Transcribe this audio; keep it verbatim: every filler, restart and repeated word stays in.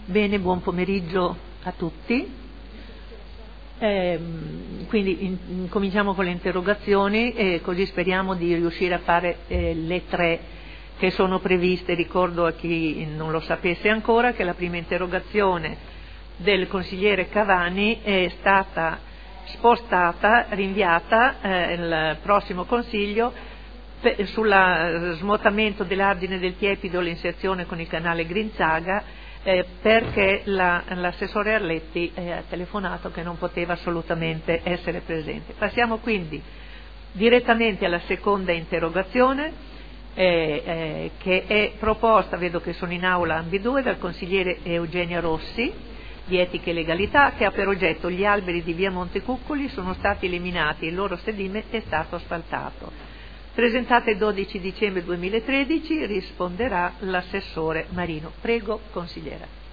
Bene, buon pomeriggio a tutti. Eh, quindi in, in, cominciamo con le interrogazioni e così speriamo di riuscire a fare eh, le tre che sono previste. Ricordo a chi non lo sapesse ancora che la prima interrogazione del consigliere Cavani è stata spostata, rinviata eh, il prossimo consiglio per, sullo smotamento dell'argine del Tiepido, l'inserzione con il canale Grinzaga, eh, perché la, l'assessore Arletti eh, ha telefonato che non poteva assolutamente essere presente. Passiamo quindi direttamente alla seconda interrogazione eh, eh, che è proposta, vedo che sono in aula ambedue, dal consigliere Eugenia Rossi di Etica e Legalità, che ha per oggetto: gli alberi di via Montecuccoli sono stati eliminati e il loro sedime è stato asfaltato. Presentata il dodici dicembre duemilatredici, risponderà l'assessore Marino. Prego, consigliera.